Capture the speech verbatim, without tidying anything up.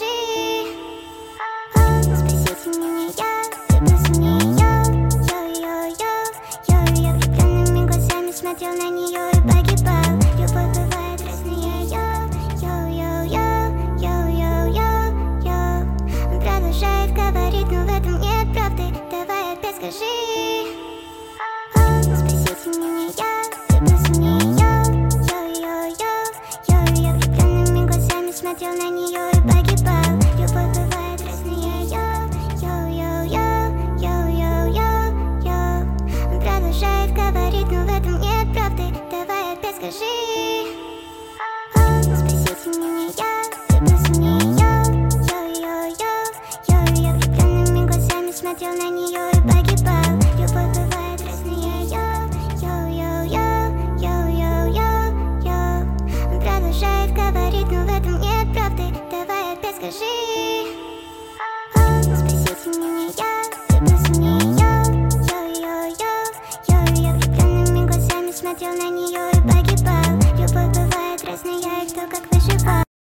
О, спасите меня, я влюбился в нее. Йо-йо-йо, йо, я влюбленными глазами смотрел на нее и погибал. Любовь бывает разная, йо, йо-йо-йо, йо-йо-йо. Он продолжает говорить, но в этом нет правды. Давай опять скажи. О, спасите меня, я влюбился в нее. Йо-йо-йо, я влюбленными глазами смотрел на нее и погибал. Любовь бывает разная, йо, йо-йо-йо, йо-йо-йо. Он продолжает говорить, но в этом нет правды. Давай опять скажи.